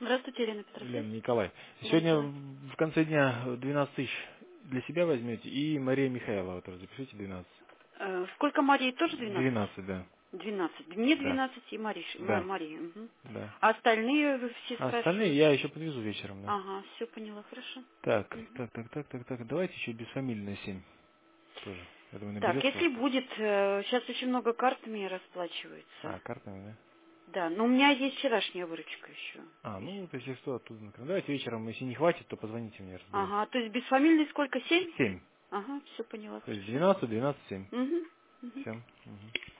Здравствуйте, Елена Петровна. Лен, Николай. Да, Сегодня Николай. в конце дня 12 тысяч для себя возьмете и Мария Михайлова тоже запишите 12. Сколько Марии? Тоже 12? 12, да. 12. Мне Да. 12 и Да. Марии. Мгм. Да. А остальные вы все А остальные спрашивают? я еще подвезу вечером, да. Ага, все поняла, хорошо. Так, Мгм. так, так, так, так, так. Давайте еще бесфамильная 7 тоже. Я думаю, Так, наберется у если вас. будет, сейчас очень много картами расплачиваются. А, картами, да? Да, но у меня есть вчерашняя выручка еще. А, ну, вот если что, оттуда накрываем. Давайте вечером, если не хватит, то позвоните мне, разберу. Ага, то есть без фамилии сколько? 7? 7. Ага, все поняла, То есть хорошо. 12, 12, 7. Угу. Все.